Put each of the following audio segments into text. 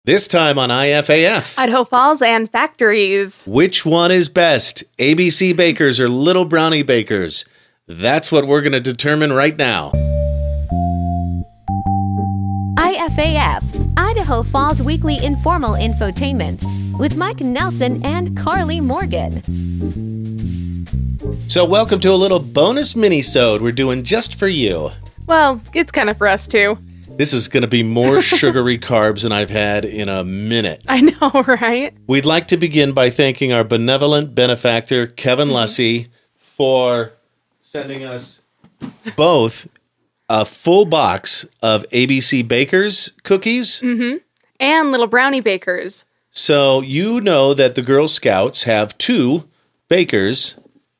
This time on IFAF. Idaho Falls and factories. Which one is best, ABC Bakers or Little Brownie Bakers? That's what we're going to determine right now. IFAF, Idaho Falls Weekly Informal Infotainment, with Mike Nelson and Carly Morgan. So welcome to a little bonus mini-sode we're doing just for you. Well, it's kind of for us too. This is going to be more sugary carbs than I've had in a minute. I know, right? We'd like to begin by thanking our benevolent benefactor, Kevin Lussey, for sending us both a full box of ABC Bakers cookies. And little brownie bakers. So you know that the Girl Scouts have two bakers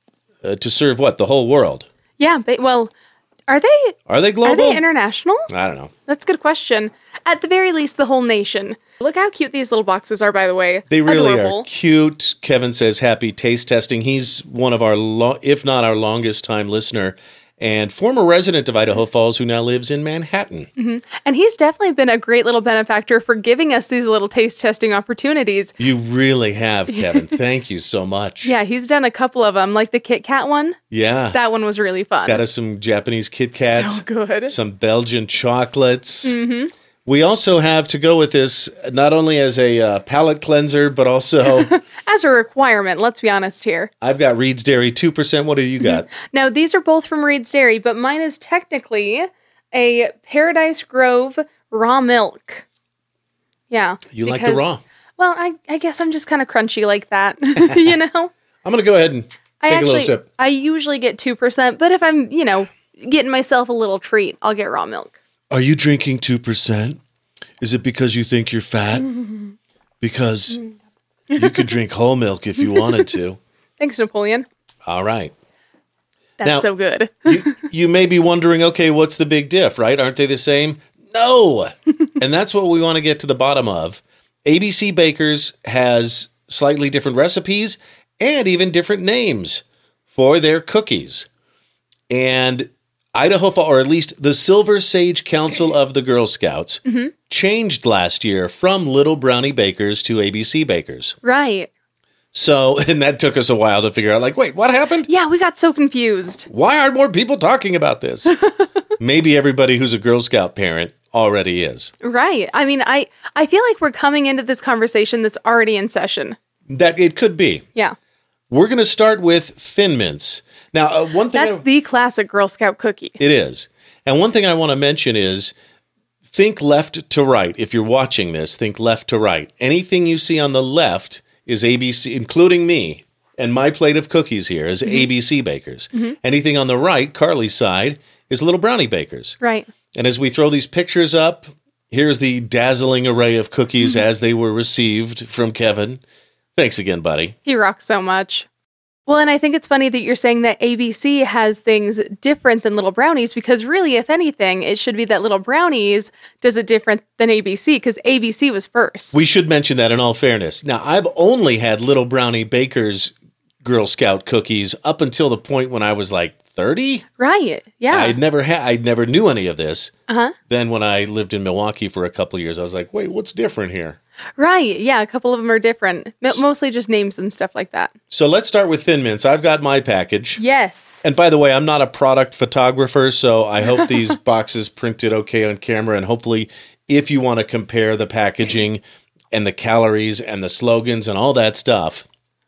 to serve what? The whole world. Yeah, well, are they global? Are they international? I don't know. That's a good question. At the very least, the whole nation. Look how cute these little boxes are, by the way. They really Adorable. are cute. Kevin says happy taste testing. He's one of our, if not our longest time listener, and former resident of Idaho Falls who now lives in Manhattan. And he's definitely been a great little benefactor for giving us these little taste testing opportunities. You really have, Kevin. Thank you so much. Yeah, he's done a couple of them, like the Kit Kat one. Yeah. That one was really fun. Got us some Japanese Kit Kats. So good. Some Belgian chocolates. We also have to go with this not only as a palate cleanser, but also As a requirement, let's be honest here. I've got Reed's Dairy 2%. What do you got? Now, these are both from Reed's Dairy, but mine is technically a Paradise Grove raw milk. Yeah. You like the raw? Well, I guess I'm just kind of crunchy like that, you know? I'm going to go ahead and take a little sip. I usually get 2%, but if I'm, getting myself a little treat, I'll get raw milk. Are you drinking 2%? Is it because you think you're fat? Because you could drink whole milk if you wanted to. Thanks, Napoleon. All right. That's Now, so good. You may be wondering, okay, what's the big diff, right? Aren't they the same? No. And that's what we want to get to the bottom of. ABC Bakers has slightly different recipes and even different names for their cookies. And Idaho, or at least the Silver Sage Council of the Girl Scouts, changed last year from Little Brownie Bakers to ABC Bakers. Right. So, and that took us a while to figure out, like, wait, what happened? Yeah, we got so confused. Why aren't more people talking about this? Maybe everybody who's a Girl Scout parent already is. Right. I mean, I feel like we're coming into this conversation that's already in session. That it could be. Yeah. We're going to start with Thin Mints. Now, one thing That's the classic Girl Scout cookie. it is. And one thing I want to mention is think left to right. If you're watching this, think left to right. Anything you see on the left is ABC, including me, and my plate of cookies here is ABC Bakers. Anything on the right, Carly's side, is Little Brownie Bakers. Right. And as we throw these pictures up, here's the dazzling array of cookies as they were received from Kevin. Thanks again, buddy. He rocks so much. Well, and I think it's funny that you're saying that ABC has things different than Little Brownies, because really, if anything, it should be that Little Brownies does it different than ABC, because ABC was first. We should mention that in all fairness. Now, I've only had Little Brownie Baker's Girl Scout cookies up until the point when I was like 30. Right. Yeah. I never knew any of this. Then when I lived in Milwaukee for a couple of years, I was like, wait, what's different here? Right. Yeah. A couple of them are different. Mostly just names and stuff like that. So let's start with Thin Mints. I've got my package. Yes. And by the way, I'm not a product photographer, so I hope these boxes printed okay on camera. And hopefully, if you want to compare the packaging and the calories and the slogans and all that stuff,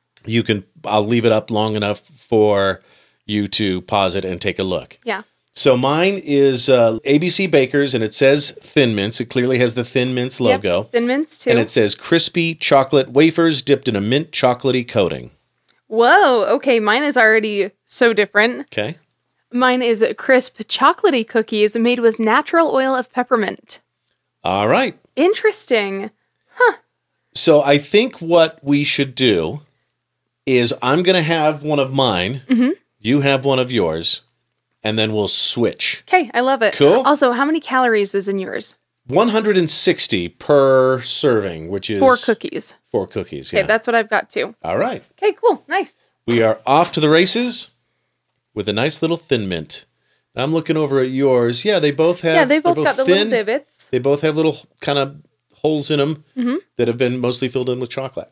I'll leave it up long enough for you to pause it and take a look. Yeah. So mine is ABC Bakers, and it says Thin Mints. It clearly has the Thin Mints logo. Yep. Thin Mints, too. And it says crispy chocolate wafers dipped in a mint chocolatey coating. Whoa. Okay. Mine is already so different. Okay. Mine is crisp chocolatey cookies made with natural oil of peppermint. All right. Interesting. So I think what we should do is I'm going to have one of mine. You have one of yours. And then we'll switch. Okay, I love it. Cool. Also, how many calories is in yours? 160 per serving, which is 4 cookies. 4 cookies, yeah. Okay, that's what I've got too. All right. Okay, cool. Nice. We are off to the races with a nice little Thin Mint. I'm looking over at yours. Yeah, they both have. Yeah, they both got the thin. little divots. They both have little kind of holes in them that have been mostly filled in with chocolate.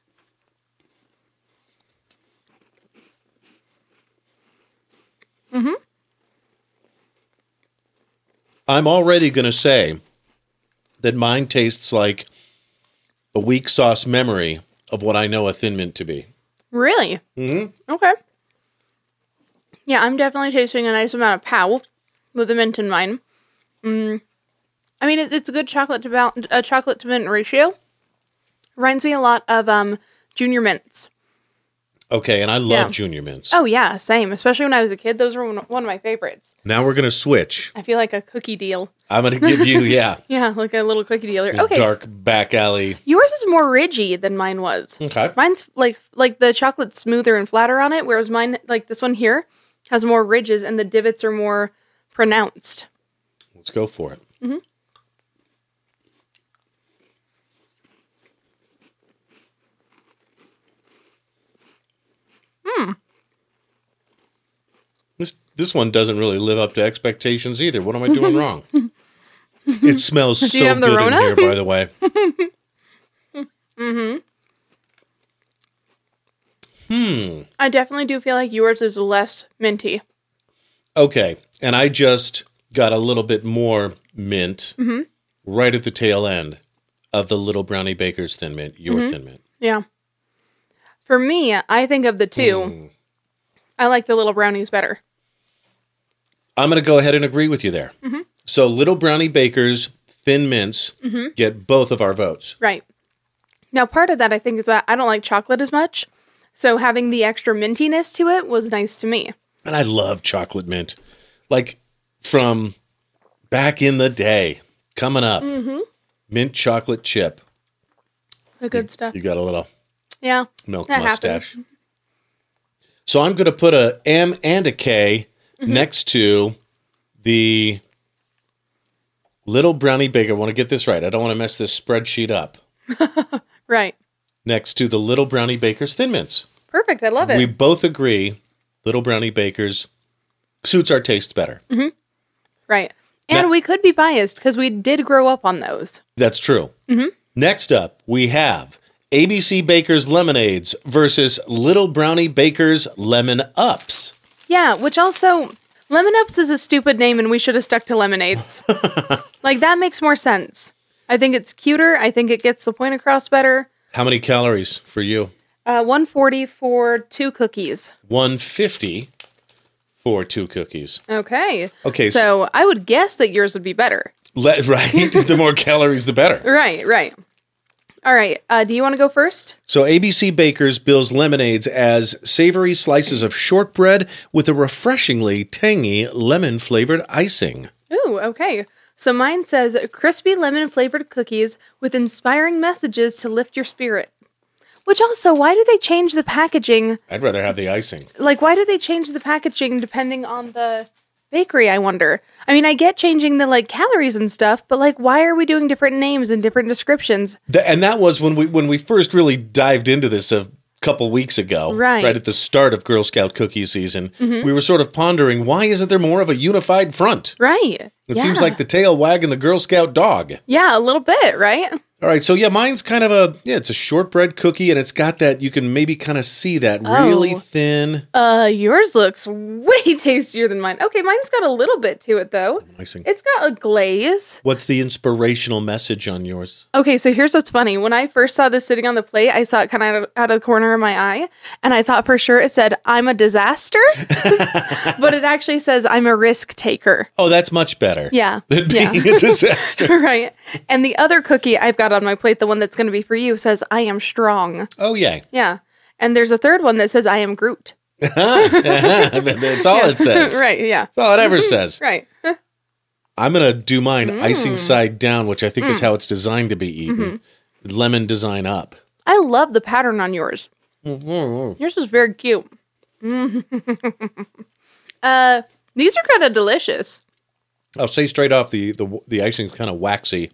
I'm already going to say that mine tastes like a weak sauce memory of what I know a Thin Mint to be. Really? Mm-hmm. Okay. Yeah, I'm definitely tasting a nice amount of pow with the mint in mine. I mean, it's a good chocolate to mint ratio. Reminds me a lot of Junior Mints. Okay, and I love Junior Mints. Oh, yeah, same. Especially when I was a kid. Those were one of my favorites. Now we're going to switch. I feel like a cookie deal. I'm going to give you, Yeah, like a little cookie dealer. Okay. Dark back alley. Yours is more ridgy than mine was. Okay. Mine's like the chocolate's smoother and flatter on it, whereas mine, like this one here, has more ridges and the divots are more pronounced. Let's go for it. This one doesn't really live up to expectations either. What am I doing wrong? It smells so have the good Rona? in here, by the way. I definitely do feel like yours is less minty. Okay, and I just got a little bit more mint right at the tail end of the Little Brownie Baker's Thin Mint, your Thin Mint. Yeah. For me, I think of the two, I like the little brownies better. I'm going to go ahead and agree with you there. So Little Brownie Baker's Thin Mints get both of our votes. Right. Now, part of that, I think, is that I don't like chocolate as much. So having the extra mintiness to it was nice to me. And I love chocolate mint. Like from back in the day, coming up. Mint chocolate chip. The good stuff. You got a little milk that mustache. happens. So I'm going to put a M and a K next to the Little Brownie Baker. I want to get this right. I don't want to mess this spreadsheet up. Right. Next to the Little Brownie Baker's Thin Mints. Perfect. I love it. We both agree Little Brownie Baker's suits our taste better. Right. And Now- we could be biased because we did grow up on those. That's true. Next up, we have ABC Baker's Lemonades versus Little Brownie Baker's Lemon Ups. Yeah, which also, Lemon Ups is a stupid name and we should have stuck to lemonades. Like, that makes more sense. I think it's cuter. I think it gets the point across better. How many calories for you? 140 for 2 cookies. 150 for 2 cookies. Okay. Okay, So I would guess that yours would be better. Right? The more calories, the better. Right. All right. Do you want to go first? So ABC Baker's bills lemonades as savory slices of shortbread with a refreshingly tangy lemon-flavored icing. Ooh, okay. So mine says crispy lemon-flavored cookies with inspiring messages to lift your spirit. Which also, why do they change the packaging? I'd rather have the icing. Like, why do they change the packaging depending on the bakery, I wonder? I mean, I get changing the, like, calories and stuff, but, like, why are we doing different names and different descriptions? And that was when we first really dived into this a couple weeks ago. Right. Right at the start of Girl Scout cookie season. We were sort of pondering, why isn't there more of a unified front? Right. It seems like the tail wagging the Girl Scout dog. Yeah, a little bit, right? All right, so mine's kind of it's a shortbread cookie, and it's got that, you can maybe kind of see that really thin Yours looks way tastier than mine. Okay, mine's got a little bit to it, though. icing. It's got a glaze. What's the inspirational message on yours? Okay, so here's what's funny. When I first saw this sitting on the plate, I saw it kind of out of the corner of my eye, and I thought for sure it said, "I'm a disaster," but it actually says, "I'm a risk taker." Oh, that's much better. Yeah. Than being a disaster. Right. And the other cookie I've got on my plate, the one that's going to be for you, says, "I am strong." Oh, yay. Yeah. And there's a third one that says, "I am Groot." That's all it says. Right, yeah. That's all it ever says. Right. I'm going to do mine icing side down, which I think is how it's designed to be eaten. Lemon design up. I love the pattern on yours. Yours is very cute. These are kind of delicious. I'll say straight off, the icing's kind of waxy.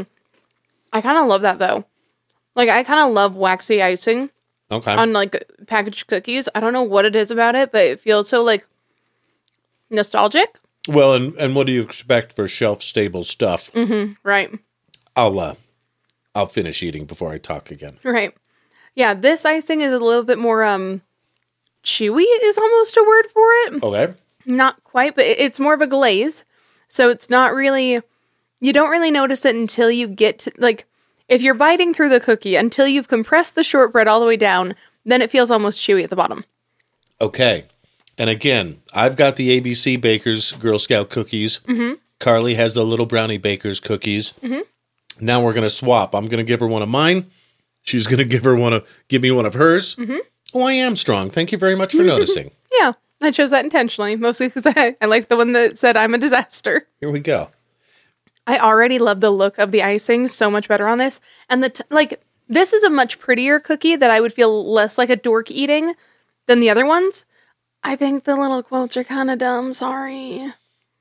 I kind of love that, though. Like, I kind of love waxy icing Okay. on, like, packaged cookies. I don't know what it is about it, but it feels so, like, nostalgic. Well, and what do you expect for shelf-stable stuff? Right. I'll I'll finish eating before I talk again. Right. Yeah, this icing is a little bit more chewy is almost a word for it. Okay. Not quite, but it's more of a glaze. So it's not really, you don't really notice it until you get to, like, if you're biting through the cookie, until you've compressed the shortbread all the way down, then it feels almost chewy at the bottom. Okay. And again, I've got the ABC Baker's Girl Scout cookies. Mm-hmm. Carly has the Little Brownie Baker's cookies. Mm-hmm. Now we're going to swap. I'm going to give her one of mine. She's going to give me one of hers. Mm-hmm. Oh, I am strong. Thank you very much for noticing. Yeah, I chose that intentionally, mostly because I liked the one that said I'm a disaster. Here we go. I already love the look of the icing so much better on this. And this is a much prettier cookie that I would feel less like a dork eating than the other ones. I think the little quotes are kind of dumb. Sorry.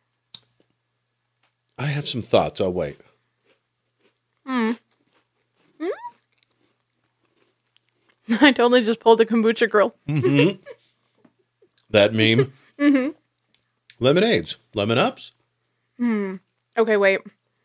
I have some thoughts. I'll wait. I totally just pulled a kombucha girl. Mm-hmm. That meme. Mm-hmm. Lemonades. Lemon ups. Okay, wait.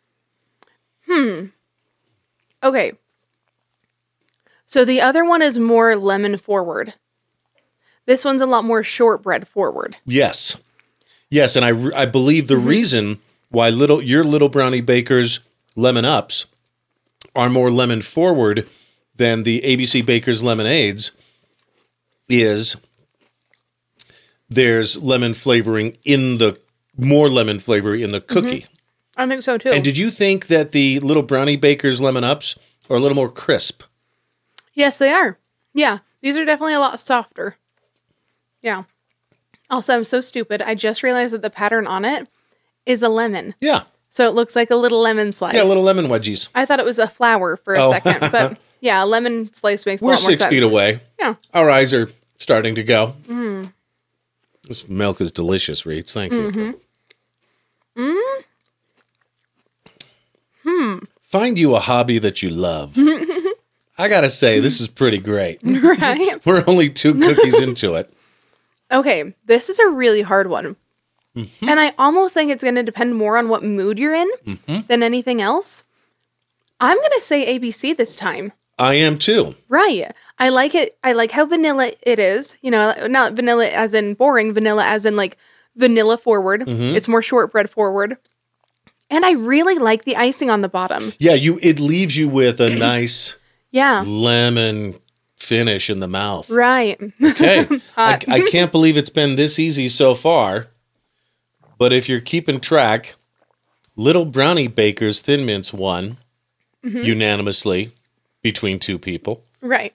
Okay. So the other one is more lemon forward. This one's a lot more shortbread forward. Yes. Yes, and I believe the reason why your Little Brownie Baker's Lemon Ups are more lemon forward than the ABC Baker's Lemonades is there's lemon flavoring more lemon flavor in the cookie. I think so too. And did you think that the Little Brownie Baker's Lemon Ups are a little more crisp? Yes, they are. Yeah, these are definitely a lot softer. Yeah. Also, I'm so stupid. I just realized that the pattern on it is a lemon. Yeah. So it looks like a little lemon slice. Yeah, little lemon wedgies. I thought it was a flower for a second, but yeah, a lemon slice makes a lot more sense. We're 6 feet away. Yeah. Our eyes are starting to go. This milk is delicious, Reeds. Thank you. Find you a hobby that you love. I gotta say, this is pretty great. Right? We're only 2 cookies into it. Okay, this is a really hard one. And I almost think it's going to depend more on what mood you're in than anything else. I'm going to say ABC this time. I am too. Right. I like it. I like how vanilla it is. You know, not vanilla as in boring, vanilla as in like vanilla forward. It's more shortbread forward. And I really like the icing on the bottom. Yeah, it leaves you with a nice Yeah. lemon finish in the mouth. Right. Okay. I can't believe it's been this easy so far. But if you're keeping track, Little Brownie Baker's Thin Mints won unanimously between 2 people. Right.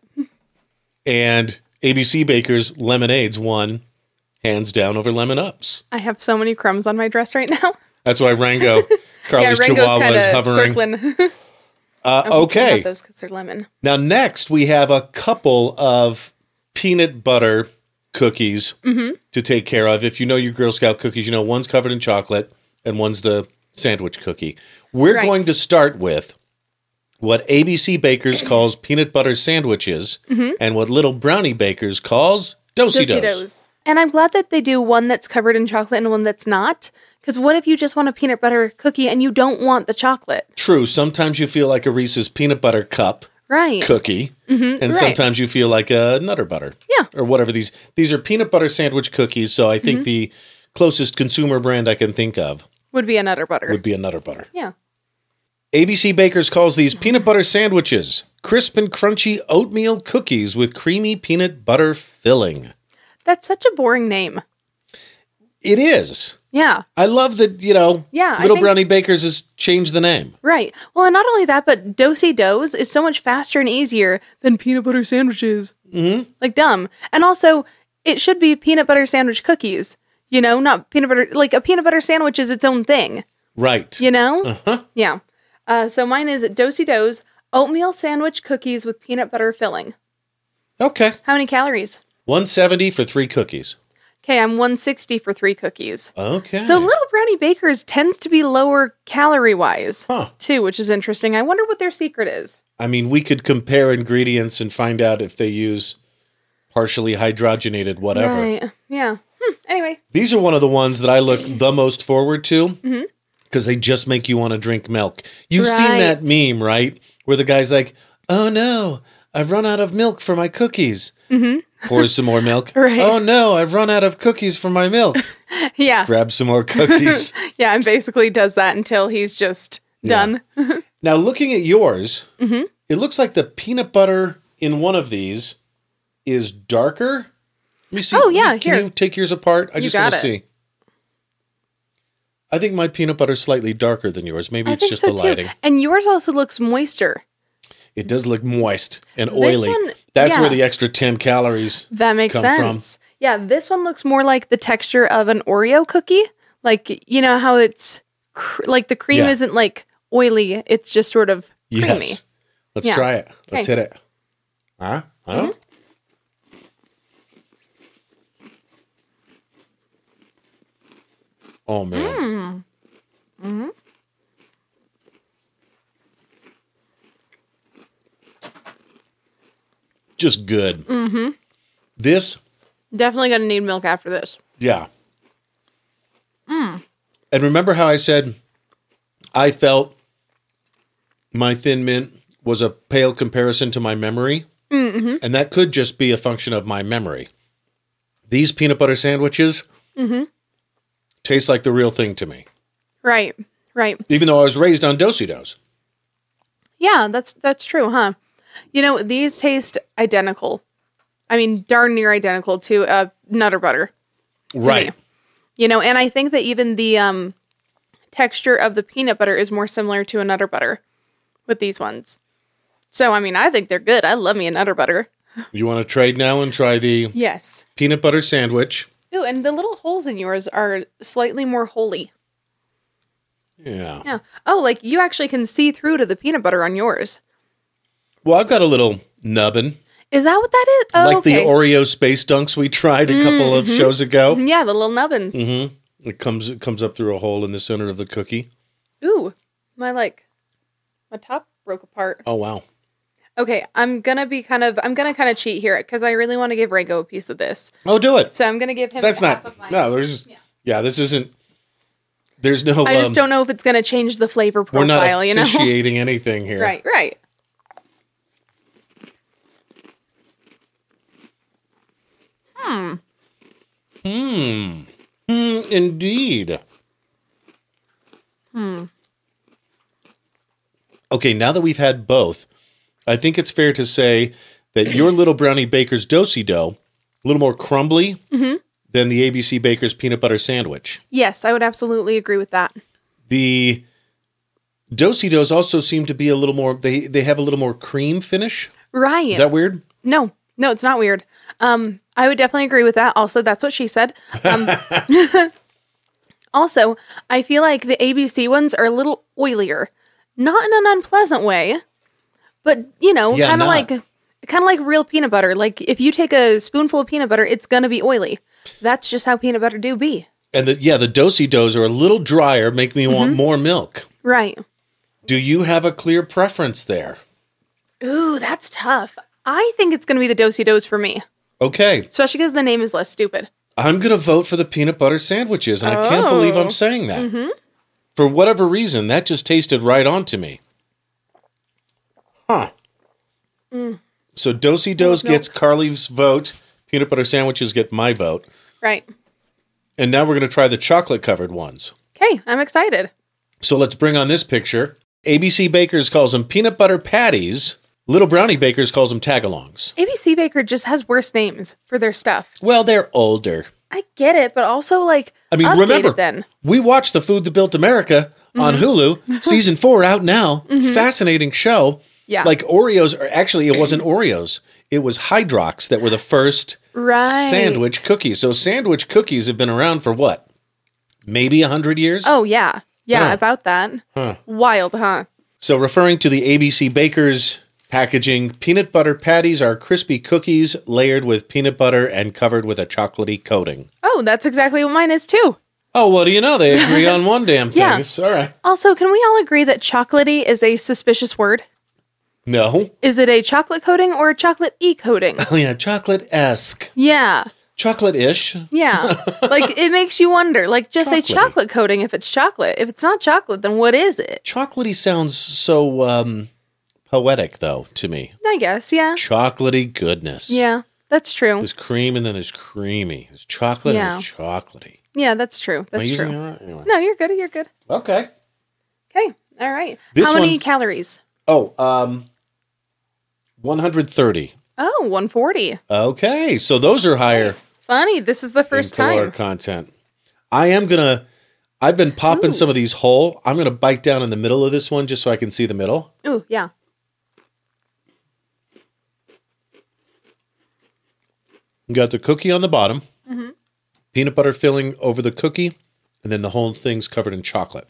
And ABC Baker's Lemonades won hands down over Lemon Ups. I have so many crumbs on my dress right now. That's why Rango's Rango's Chihuahua is hovering. Circling. Okay. Have those because they're lemon. Now, next we have a couple of peanut butter cookies to take care of. If you know your Girl Scout cookies, you know one's covered in chocolate and one's the sandwich cookie. We're going to start with what ABC Baker's calls peanut butter sandwiches and what Little Brownie Baker's calls Do-si-dos. And I'm glad that they do one that's covered in chocolate and one that's not. Because what if you just want a peanut butter cookie and you don't want the chocolate? True. Sometimes you feel like a Reese's peanut butter cup cookie. And sometimes you feel like a Nutter Butter. Yeah. Or whatever these are peanut butter sandwich cookies. So I think the closest consumer brand I can think of would be a Nutter Butter. Yeah. ABC Baker's calls these peanut butter sandwiches. Crisp and crunchy oatmeal cookies with creamy peanut butter filling. That's such a boring name. It is. Yeah. I love that, Little Brownie Baker's has changed the name. Right. Well, and not only that, but Do-si-dos is so much faster and easier than peanut butter sandwiches. Like, dumb. And also, it should be peanut butter sandwich cookies. Not peanut butter. Like, a peanut butter sandwich is its own thing. Right. Yeah. So mine is Do-si-dos, oatmeal sandwich cookies with peanut butter filling. Okay. How many calories? 170 for 3 cookies. Okay, I'm 160 for 3 cookies. Okay. So Little Brownie Baker's tends to be lower calorie-wise, too, which is interesting. I wonder what their secret is. I mean, we could compare ingredients and find out if they use partially hydrogenated whatever. Right, yeah. Anyway. These are one of the ones that I look the most forward to because they just make you want to drink milk. You've seen that meme, right? where the guy's like, "Oh no, I've run out of milk for my cookies." Pours some more milk. Right. "Oh no, I've run out of cookies for my milk." Yeah. Grabs some more cookies. Yeah, and basically does that until he's just done. Now, looking at yours, it looks like the peanut butter in one of these is darker. Let me see. Oh, yeah, Can here. you take yours apart? I just want got to it. see. I think my peanut butter's slightly darker than yours. Maybe I it's think just so the lighting. too. And yours also looks moister. It does look moist and This oily. one- That's yeah. where the extra 10 calories That makes come sense. Yeah, this one looks more like the texture of an Oreo cookie. Like, you know how it's like the cream Yeah. isn't like oily, it's just sort of creamy. Yes. Let's Yeah. try it. Let's Okay. hit it. Huh? Oh, man. Just good. This, Definitely going to need milk after this. yeah. And remember how I said I felt my Thin Mint was a pale comparison to my memory? And that could just be a function of my memory. These peanut butter sandwiches taste like the real thing to me, Right. Right. even though I was raised on Do-si-dos. Yeah, that's true, huh? You know, these taste identical. I mean, darn near identical to Nutter Butter. Right. me. You know, and I think that even the texture of the peanut butter is more similar to a Nutter Butter with these ones. So, I mean, I think they're good. I love me a Nutter Butter. You want to trade now and try the Yes. peanut butter sandwich? Ooh, and the little holes in yours are slightly more holy. Yeah. Yeah. Oh, like you actually can see through to the peanut butter on yours. Well, I've got a little nubbin, Is that what that is? Oh, like okay. the Oreo space dunks we tried a couple of shows ago. Yeah, the little nubbins. It comes up through a hole in the center of the cookie. Ooh, my top broke apart. Oh, wow. Okay, I'm gonna kind of cheat here because I really want to give Rago a piece of this. Oh, do it. So I'm gonna give him That's half not. of mine. No, there's. Yeah, this isn't. There's no. I just don't know if it's gonna change the flavor We're not profile. You know, officiating anything here. right, right. Indeed. Okay, now that we've had both, I think it's fair to say that your Little Brownie Baker's Do-si-do, a little more crumbly than the ABC Baker's peanut butter sandwich. Yes, I would absolutely agree with that. The Do-si-dos also seem to be a little more, they have a little more cream finish. Right. Is that weird? No, it's not weird. I would definitely agree with that. Also, that's what she said. Also, I feel like the ABC ones are a little oilier, not in an unpleasant way, but you know, Yeah, kind of not. like real peanut butter. Like if you take a spoonful of peanut butter, it's gonna be oily. That's just how peanut butter do be. And the Do-si-dos are a little drier, make me want more milk. Right. Do you have a clear preference there? Ooh, that's tough. I think it's gonna be the Do-si-dos for me, Okay, especially because the name is less stupid. I'm going to vote for the peanut butter sandwiches, and I can't believe I'm saying that. For whatever reason, that just tasted right on to me. Huh. So Do-si-dos gets Carly's vote, peanut butter sandwiches get my vote, Right. and now we're going to try the chocolate-covered ones. Okay, I'm excited. So let's bring on this picture. ABC Bakers calls them peanut butter patties. Little Brownie Bakers calls them tagalongs. ABC Baker just has worse names for their stuff. Well, they're older. I get it, but also like I mean, updated remember, then. we watched The Food That Built America on Hulu, season 4 out now. Fascinating show. Yeah. Like Oreos, or actually, it wasn't Oreos. It was Hydrox that were the first Right. sandwich cookies. So sandwich cookies have been around for what? Maybe 100 years? Oh yeah. Yeah, Huh. about that. Wild, huh? So referring to the ABC Bakers packaging, peanut butter patties are crispy cookies layered with peanut butter and covered with a chocolatey coating. Oh, that's exactly what mine is too. Oh, what do you know? They agree on one damn thing. Yeah. It's all right. Also, can we all agree that chocolatey is a suspicious word? No. Is it a chocolate coating or a chocolate coating? Oh, yeah, chocolate-esque. Yeah. Chocolate-ish. Yeah. Like it makes you wonder. Like just say Chocolatey. chocolate coating if it's chocolate. If it's not chocolate, then what is it? Chocolatey sounds so poetic, though, to me. I guess, yeah. Chocolatey goodness. Yeah, that's true. There's cream and then there's creamy. There's chocolate and there's chocolatey. Yeah, that's true. That's Am I true. using it right? Anyway. No, you're good. You're good. Okay. Okay. All right. This How many one- calories? Oh, 130. Oh, 140. Okay, so those are higher Funny. This is the in first caloric time. content. I've been popping some of these whole. I'm going to bite down in the middle of this one just so I can see the middle. Ooh, yeah. You got the cookie on the bottom, peanut butter filling over the cookie, and then the whole thing's covered in chocolate.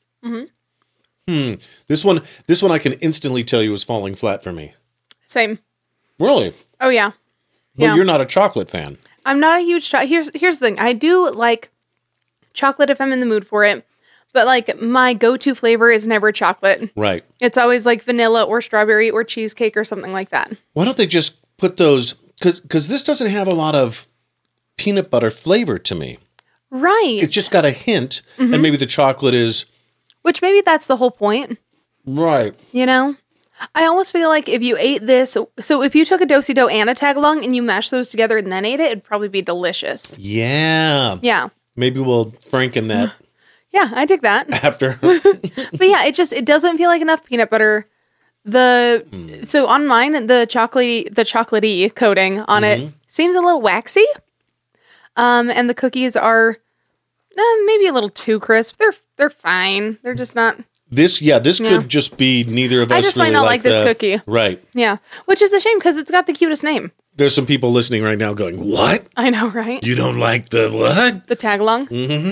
This one I can instantly tell you is falling flat for me. Same. Really? Oh, yeah. But Yeah. you're not a chocolate fan. I'm not a huge Here's the thing. I do like chocolate if I'm in the mood for it, but like my go-to flavor is never chocolate. Right. It's always like vanilla or strawberry or cheesecake or something like that. Why don't they just put those, because this doesn't have a lot of peanut butter flavor to me. Right. It's just got a hint, and maybe the chocolate is, Which maybe that's the whole point, right. you know? I almost feel like if you ate this, so if you took a Do-si-do and a tag-along and you mashed those together and then ate it, it'd probably be delicious. Yeah. Yeah. Maybe we'll franken that Yeah, I dig that. after. But yeah, it doesn't feel like enough peanut butter. So on mine, the chocolatey coating on it seems a little waxy. And the cookies are maybe a little too crisp. They're fine. They're just not. This could just be neither of us. I just might really not like this the- cookie. Right. Yeah, which is a shame because it's got the cutest name. There's some people listening right now going, "What? I know, right? You don't like the what?" The tag along.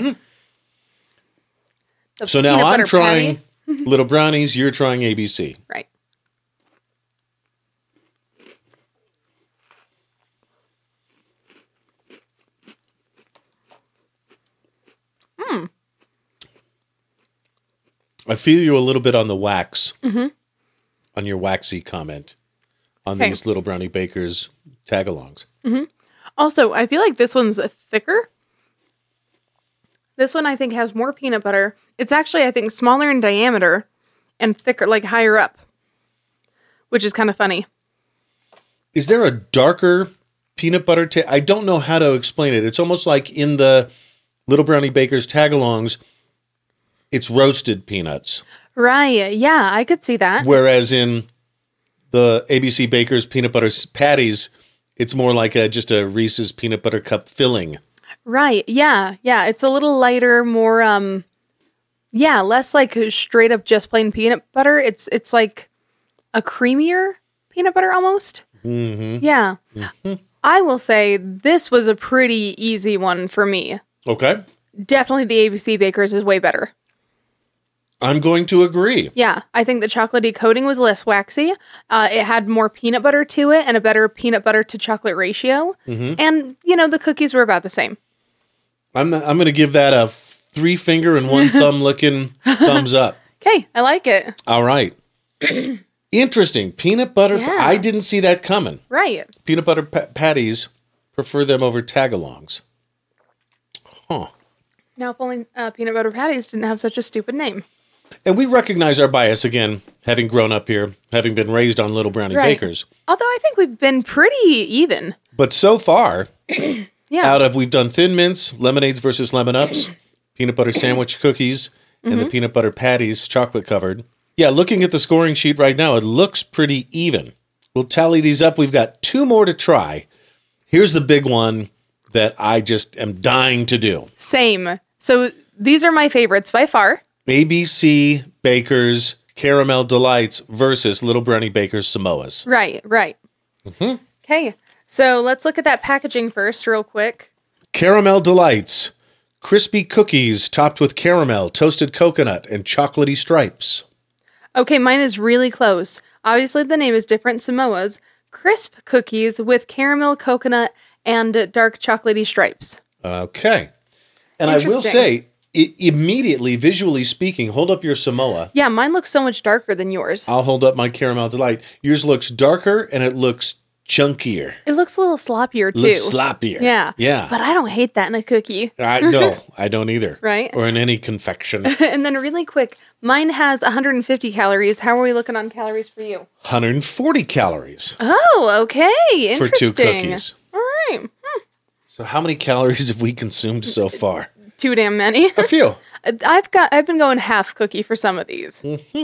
So now I'm trying Little Brownies. You're trying ABC. Right. I feel you a little bit on the wax, on your waxy comment on Okay. these Little Brownie Bakers tag-alongs. Also, I feel like this one's thicker. This one I think has more peanut butter. It's actually I think smaller in diameter and thicker, like higher up, which is kind of funny. Is there a darker peanut butter? I don't know how to explain it. It's almost like in the Little Brownie Bakers tag-alongs, it's roasted peanuts. Right. Yeah, I could see that. Whereas in the ABC Bakers peanut butter patties, it's more like just a Reese's peanut butter cup filling. Right. Yeah. Yeah. It's a little lighter, more less like straight up just plain peanut butter. It's like a creamier peanut butter almost. Mm-hmm. Yeah. Mm-hmm. I will say this was a pretty easy one for me. Okay. Definitely the ABC Bakers is way better. I'm going to agree. Yeah, I think the chocolatey coating was less waxy. It had more peanut butter to it and a better peanut butter to chocolate ratio. And, the cookies were about the same. I'm going to give that a 3-finger and 1 thumb looking thumbs up. Okay, I like it. All right. Interesting. Peanut butter. Yeah. I didn't see that coming. Right. Peanut butter patties, prefer them over tag-alongs. Huh. Now, if only peanut butter patties didn't have such a stupid name. And we recognize our bias again, having grown up here, having been raised on Little Brownie Right. Bakers. Although I think we've been pretty even. But so far, Yeah. we've done Thin Mints, Lemonades versus Lemon Ups, peanut butter sandwich cookies, and the peanut butter patties, chocolate covered. Yeah, looking at the scoring sheet right now, it looks pretty even. We'll tally these up. We've got 2 more to try. Here's the big one that I just am dying to do. Same. So these are my favorites by far. ABC Bakers Caramel Delights versus Little Brownie Bakers Samoas. Right. Okay. So let's look at that packaging first real quick. Caramel Delights. Crispy cookies topped with caramel, toasted coconut, and chocolatey stripes. Okay, mine is really close. Obviously, the name is different. Samoa's crisp cookies with caramel, coconut, and dark chocolatey stripes. Okay. And I will Interesting. say, immediately, visually speaking, hold up your Samoa. Yeah, mine looks so much darker than yours. I'll hold up my Caramel Delight. Yours looks darker and it looks chunkier. It looks a little sloppier too. Looks sloppier. Yeah. Yeah. But I don't hate that in a cookie. No, I don't either. Right. Or in any confection. And then really quick, mine has 150 calories. How are we looking on calories for you? 140 calories Oh, okay. Interesting. for 2 cookies. All right. So how many calories have we consumed so far? Too damn many. A few. I've been going half cookie for some of these. Mm-hmm.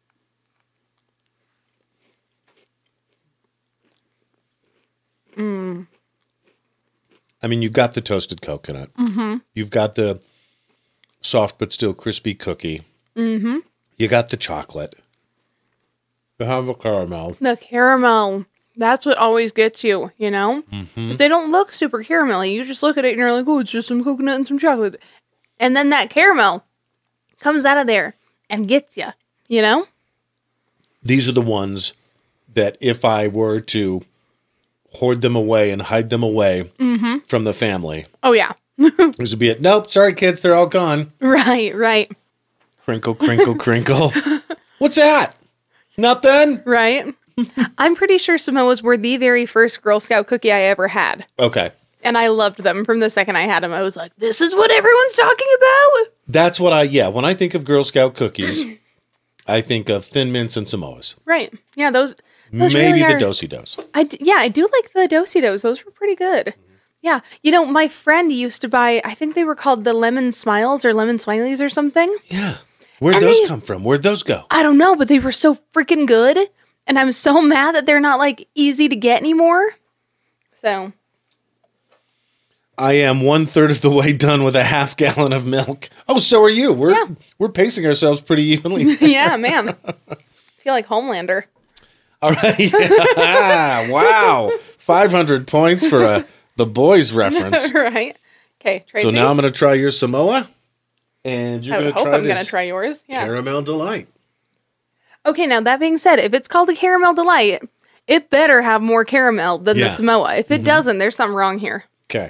I mean, you've got the toasted coconut. Mm-hmm. You've got the soft but still crispy cookie. Mm-hmm. You got the chocolate. You have the caramel. The caramel. That's what always gets you, you know? Mm-hmm. But they don't look super caramelly. You just look at it and you're like, oh, it's just some coconut and some chocolate. And then that caramel comes out of there and gets you, you know? These are the ones that if I were to hoard them away and hide them away from the family, Oh, yeah. this would be it. Nope, sorry, kids, they're all gone. Right. Crinkle, crinkle, crinkle. What's that? Nothing? Right. I'm pretty sure Samoas were the very first Girl Scout cookie I ever had. Okay. And I loved them from the second I had them. I was like, this is what everyone's talking about. That's what when I think of Girl Scout cookies, I think of Thin Mints and Samoas. Right. Yeah, those Maybe really the are. Do-si-dos. I do like the Do-si-dos. Those were pretty good. Yeah. You know, my friend used to buy, I think they were called the Lemon Smiles or Lemon Smileys or something. Yeah. Where'd And those come from? Where'd those go? I don't know, but they were so freaking good. And I'm so mad that they're not like easy to get anymore. So. I am 1/3 of the way done with a half gallon of milk. Oh, so are you. We're pacing ourselves pretty evenly. Yeah, man. I feel like Homelander. All right. Yeah. Wow. 500 points for the boys reference. Right. Okay. So now I'm going to try your Samoa. And you're I going would to hope try I'm going to this try yours. Yeah. Caramel Delight. Okay, now that being said, if it's called a Caramel Delight, it better have more caramel than the Samoa. If it doesn't, there's something wrong here. Okay.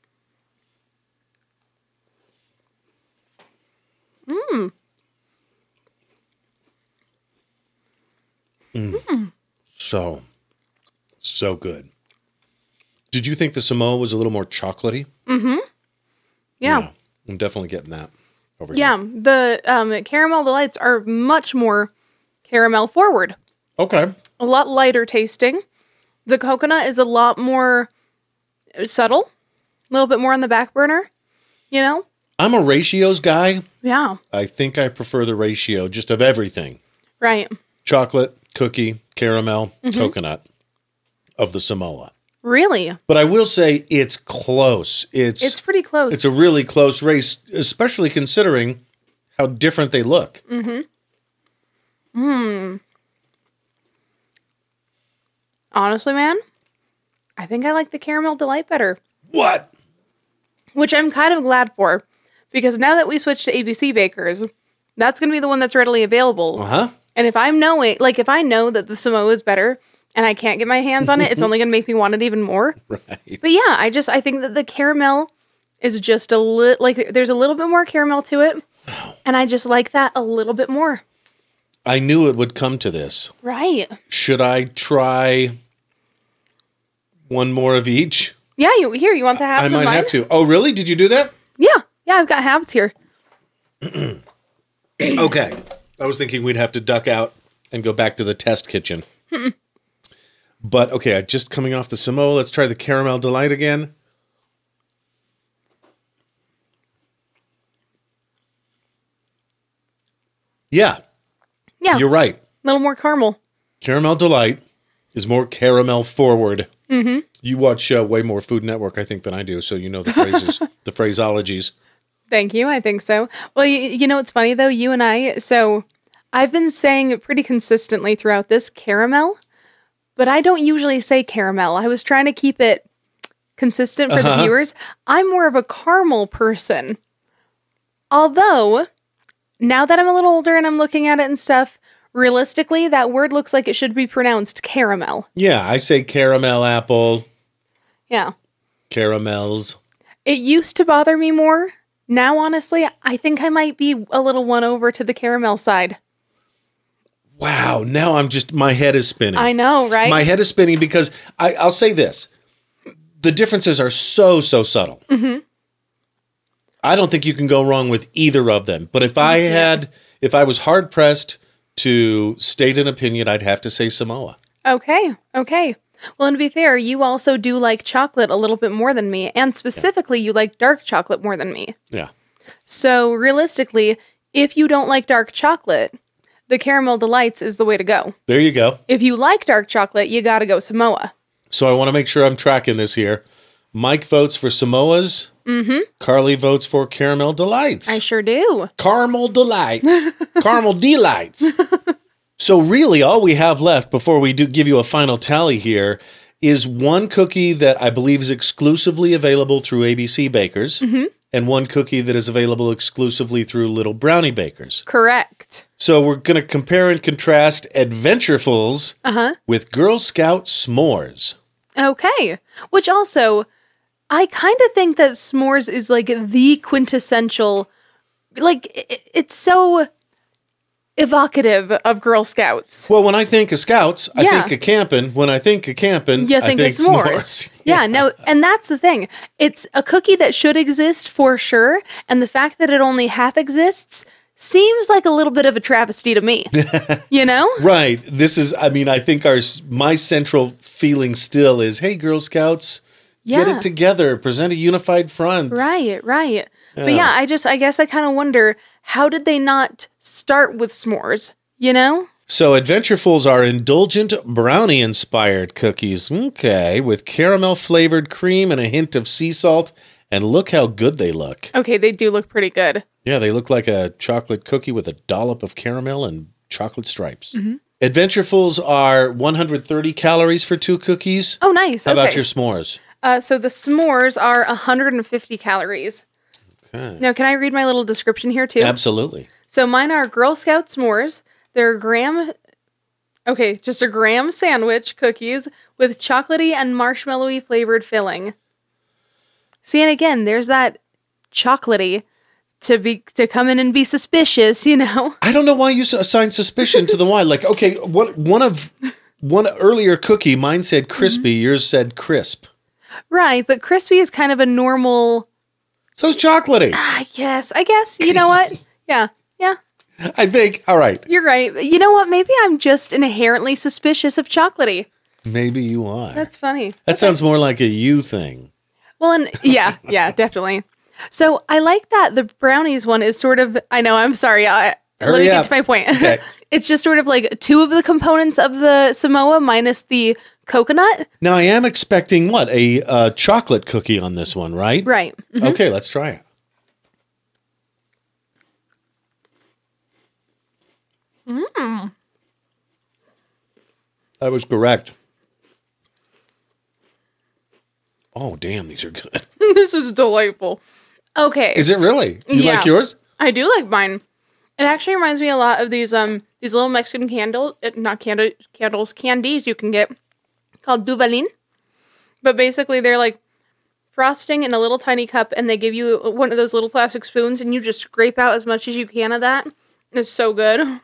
So good. Did you think the Samoa was a little more chocolatey? Yeah. I'm definitely getting that over Yeah. here. The Caramel Delights are much more caramel forward. Okay. A lot lighter tasting. The coconut is a lot more subtle. A little bit more on the back burner. You know? I'm a ratios guy. Yeah. I think I prefer the ratio just of everything. Right. Chocolate, cookie, caramel, coconut of the Samoa. Really? But I will say it's close. It's pretty close. It's a really close race, especially considering how different they look. Honestly, man, I think I like the Caramel Delight better. What? Which I'm kind of glad for. Because now that we switched to ABC Bakers, that's going to be the one that's readily available. Uh-huh. And if I'm knowing, like if I know that the Samoa is better and I can't get my hands on it, it's only going to make me want it even more. Right. But yeah, I think that the caramel is just a little, like there's a little bit more caramel to it. And I just like that a little bit more. I knew it would come to this. Right. Should I try one more of each? Yeah, you want the halves I of might mine? have to. Oh, really? Did you do that? Yeah, I've got halves here. Okay. I was thinking we'd have to duck out and go back to the test kitchen. But, okay, just coming off the Samoa, let's try the Caramel Delight again. Yeah, Yeah, you're right. a little more caramel. Caramel Delight is more caramel forward. Mm-hmm. You watch way more Food Network, I think, than I do, so you know the phrases, the phraseologies. Thank you. I think so. Well, you know what's funny though? You and I, so I've been saying it pretty consistently throughout this caramel, but I don't usually say caramel. I was trying to keep it consistent for the viewers. I'm more of a caramel person. Although, now that I'm a little older and I'm looking at it and stuff, realistically, that word looks like it should be pronounced caramel. Yeah, I say caramel apple, Yeah. caramels. It used to bother me more. Now, honestly, I think I might be a little won over to the caramel side. Wow. Now my head is spinning. I know, right? My head is spinning because I'll say this. The differences are so subtle. Mm-hmm. I don't think you can go wrong with either of them. But if if I was hard pressed to state an opinion, I'd have to say Samoa. Okay. Well, and to be fair, you also do like chocolate a little bit more than me. And specifically, you like dark chocolate more than me. Yeah. So realistically, if you don't like dark chocolate, the Caramel Delights is the way to go. There you go. If you like dark chocolate, you got to go Samoa. So I want to make sure I'm tracking this here. Mike votes for Samoas. Mm-hmm. Carly votes for Caramel Delights. I sure do. Caramel Delights. Caramel Delights. So really all we have left before we do give you a final tally here is one cookie that I believe is exclusively available through ABC Bakers and one cookie that is available exclusively through Little Brownie Bakers. Correct. So we're going to compare and contrast Adventurefuls with Girl Scout S'mores. Okay. Which also, I kind of think that s'mores is like the quintessential, like it's so evocative of Girl Scouts. Well, when I think of Scouts, I think of camping. When I think of camping, You think I of think s'mores. Yeah, no, and that's the thing. It's a cookie that should exist for sure, and the fact that it only half exists seems like a little bit of a travesty to me. You know? Right. This is, I mean, I think my central feeling still is, hey, Girl Scouts, get it together, present a unified front. Right. But yeah, I guess I kind of wonder, how did they not start with s'mores, you know? So Adventurefuls are indulgent brownie-inspired cookies. Okay, with caramel-flavored cream and a hint of sea salt. And look how good they look. Okay, they do look pretty good. Yeah, they look like a chocolate cookie with a dollop of caramel and chocolate stripes. Mm-hmm. Adventurefuls are 130 calories for 2 cookies. Oh, nice. How about your s'mores? So the s'mores are 150 calories. Okay. Now, can I read my little description here, too? Absolutely. So mine are Girl Scout s'mores. They're just a graham sandwich cookies with chocolatey and marshmallowy flavored filling. See, and again, there's that chocolatey to come in and be suspicious, you know? I don't know why you assign suspicion to the wine. Like, okay, one earlier cookie, mine said crispy, yours said crisp. Right, but crispy is kind of a normal... So's chocolatey. Yes, I guess. You know what? Yeah. I think, all right. You're right. You know what? Maybe I'm just inherently suspicious of chocolatey. Maybe you are. That's funny. That sounds more like a you thing. Well, and yeah, definitely. So I like that the brownies one is sort of, I know, I'm sorry. Let me get to my point. Okay. It's just sort of like 2 of the components of the Samoa minus the coconut. Now, I am expecting what? A chocolate cookie on this one, right? Right. Mm-hmm. Okay, let's try it. That was correct. Oh, damn, these are good. This is delightful. Okay. Is it really? You like yours? I do like mine. It actually reminds me a lot of these little Mexican candies you can get called Duvalin. But basically they're like frosting in a little tiny cup and they give you one of those little plastic spoons and you just scrape out as much as you can of that. It's so good.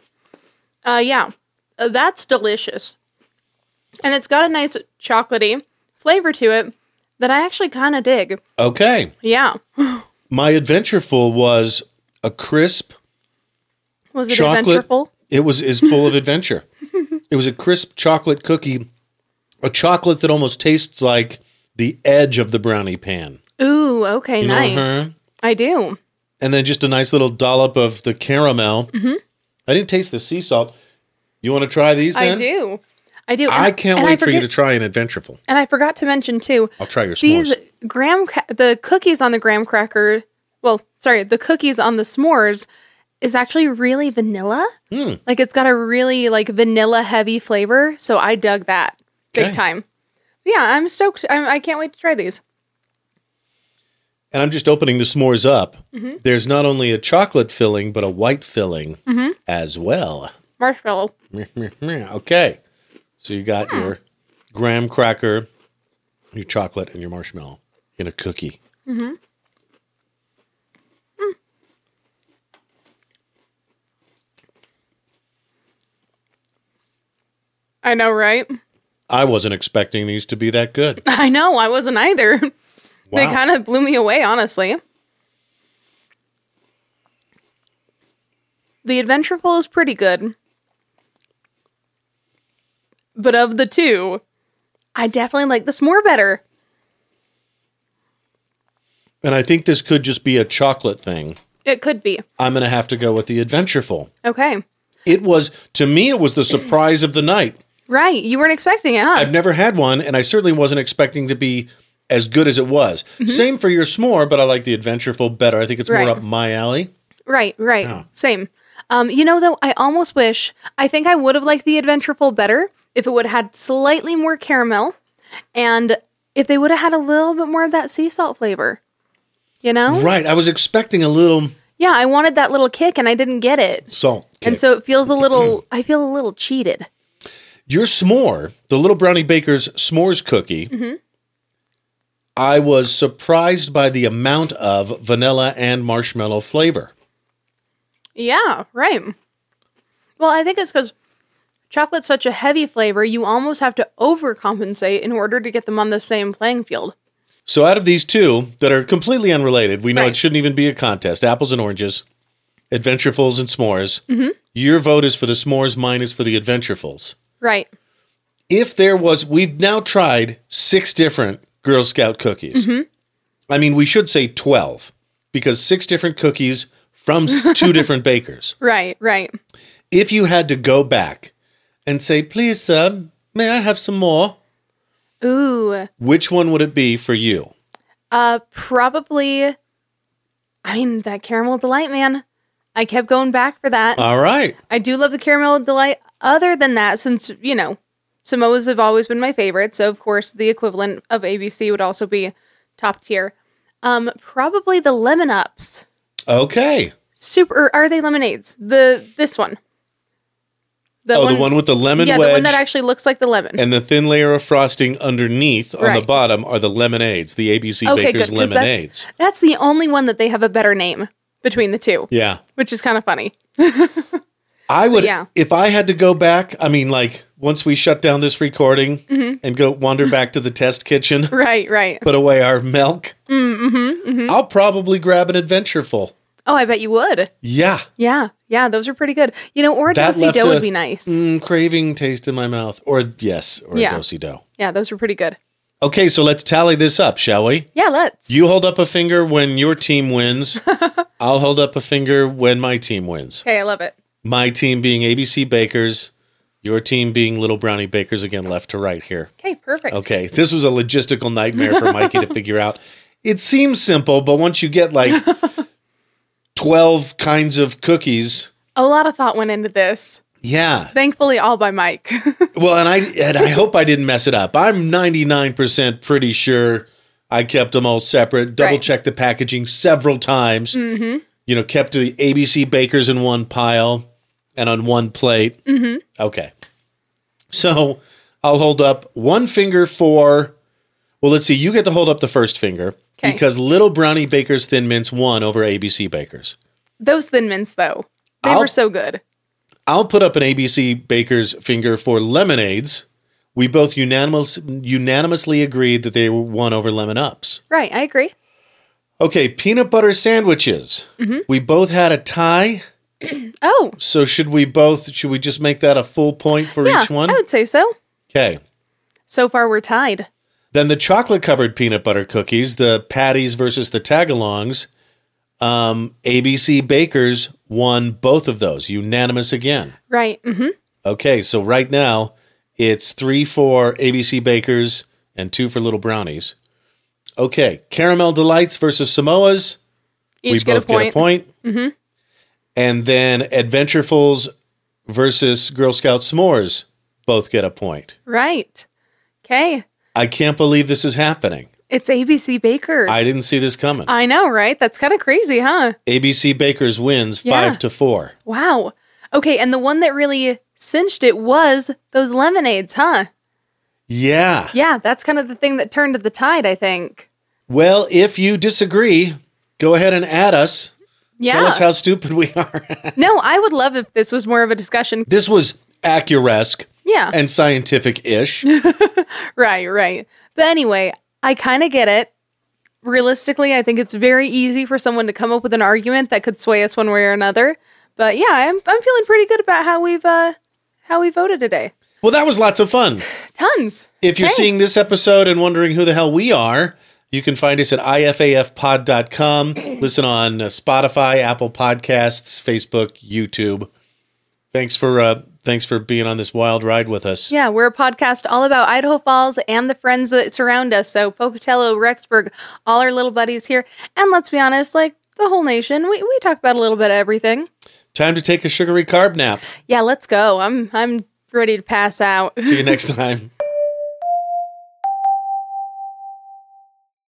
That's delicious. And it's got a nice chocolatey flavor to it that I actually kind of dig. Okay. Yeah. My Adventureful was a crisp Was it chocolate. Adventureful? It is full of adventure. It was a crisp chocolate cookie, a chocolate that almost tastes like the edge of the brownie pan. Ooh, okay, You know nice. her? I do. And then just a nice little dollop of the caramel. Mm-hmm. I didn't taste the sea salt. You want to try these then? I do. I can't wait for you to try an Adventureful. And I forgot to mention too. I'll try your These s'mores. the cookies on the graham cracker. Well, sorry, the cookies on the s'mores is actually really vanilla. Like it's got a really like vanilla heavy flavor. So I dug that big time. But yeah, I'm stoked. I can't wait to try these. And I'm just opening the s'mores up. Mm-hmm. There's not only a chocolate filling, but a white filling as well. Marshmallow. Okay. So you got your graham cracker, your chocolate, and your marshmallow in a cookie. Mm-hmm. I know, right? I wasn't expecting these to be that good. I know, I wasn't either. They Wow. kind of blew me away, honestly. The Adventureful is pretty good. But of the two, I definitely like the s'more better. And I think this could just be a chocolate thing. It could be. I'm going to have to go with the Adventureful. Okay. It was, to me, it was the surprise of the night. Right. You weren't expecting it, huh? I've never had one, and I certainly wasn't expecting to be as good as it was. Same for your s'more, but I like the Adventureful better. I think it's more Right. up my alley. Right. Yeah. Same. Though, I almost wish, I think I would have liked the Adventureful better if it would have had slightly more caramel and if they would have had a little bit more of that sea salt flavor. You know? Right. I was expecting a little Yeah, I wanted that little kick and I didn't get it. salt kick. And so it feels I feel a little cheated. Your s'more, the Little Brownie Baker's s'mores cookie, I was surprised by the amount of vanilla and marshmallow flavor. Yeah, right. Well, I think it's because chocolate's such a heavy flavor, you almost have to overcompensate in order to get them on the same playing field. So out of these two that are completely unrelated, we know Right. it shouldn't even be a contest. Apples and oranges, Adventurefuls and s'mores. Your vote is for the s'mores, mine is for the Adventurefuls. Right. If there was, we've now tried 6 different Girl Scout cookies. I mean, we should say 12 because 6 different cookies from 2 different bakers. Right. If you had to go back and say, please, sir, may I have some more? Ooh. Which one would it be for you? Probably, that Caramel Delight, man. I kept going back for that. All right. I do love the Caramel Delight. Other than that, since, Samoas have always been my favorite, so of course the equivalent of ABC would also be top tier. Probably the Lemon Ups. Okay. Or are they lemonades? This one. The one with the lemon Yeah, wedge the one that actually looks like the lemon. and the thin layer of frosting underneath on the Right. bottom are the lemonades, the ABC Okay, Baker's good, 'cause lemonades. that's the only one that they have a better name between the two, Yeah. which is kind of funny. I would, yeah. if I had to go back, once we shut down this recording and go wander back to the test kitchen, Right. put away our milk, I'll probably grab an Adventureful. Oh, I bet you would. Yeah. Yeah, those are pretty good. Or a That do-si left dough a- would be nice. Craving taste in my mouth. Or a do-si dough. Yeah, those were pretty good. Okay, so let's tally this up, shall we? Yeah, let's. You hold up a finger when your team wins. I'll hold up a finger when my team wins. Okay, I love it. My team being ABC Bakers, your team being Little Brownie Bakers, again, left to right here. Okay, perfect. Okay, this was a logistical nightmare for Mikey to figure out. It seems simple, but once you get 12 kinds of cookies, A lot of thought went into this. yeah. Thankfully, all by Mike. Well, and I hope I didn't mess it up. I'm 99% pretty sure I kept them all separate, double checked the packaging several times. Kept the ABC Bakers in one pile and on one plate. Okay. So I'll hold up one finger for, well, let's see, you get to hold up the first finger. Okay. Because Little Brownie Baker's Thin Mints won over ABC Bakers. Those Thin Mints, though, they I'll- were so good. I'll put up an ABC Baker's finger for lemonades. We both unanimously agreed that they won over Lemon Ups. Right, I agree. Okay, peanut butter sandwiches. We both had a tie. Oh, So should we just make that a full point for yeah, each one? I would say so. Okay. So far, we're tied. Then the chocolate-covered peanut butter cookies, the patties versus the tagalongs, ABC Bakers won both of those, unanimous again. Right. Mm-hmm. Okay, so right now it's 3 for ABC Bakers and 2 for Little Brownies. Okay, Caramel Delights versus Samoas. Each We both get a point. Mm-hmm. And then Adventurefuls versus Girl Scout S'mores both get a point. Right. Okay. I can't believe this is happening. It's ABC Baker. I didn't see this coming. I know, right? That's kind of crazy, huh? ABC Bakers wins Yeah. 5-4. Wow. Okay, and the one that really cinched it was those lemonades, huh? Yeah. Yeah, that's kind of the thing that turned the tide, I think. Well, if you disagree, go ahead and add us. Yeah. Tell us how stupid we are. No, I would love if this was more of a discussion. This was Accuresque. Yeah. and scientific-ish. Right. But anyway, I kind of get it. Realistically, I think it's very easy for someone to come up with an argument that could sway us one way or another. But yeah, I'm feeling pretty good about how we voted today. Well, that was lots of fun. Tons. If you're Okay. seeing this episode and wondering who the hell we are, you can find us at ifafpod.com. Listen on Spotify, Apple Podcasts, Facebook, YouTube. Thanks for being on this wild ride with us. Yeah, we're a podcast all about Idaho Falls and the friends that surround us. So Pocatello, Rexburg, all our little buddies here. And let's be honest, like the whole nation, we talk about a little bit of everything. Time to take a sugary carb nap. Yeah, let's go. I'm ready to pass out. See you next time.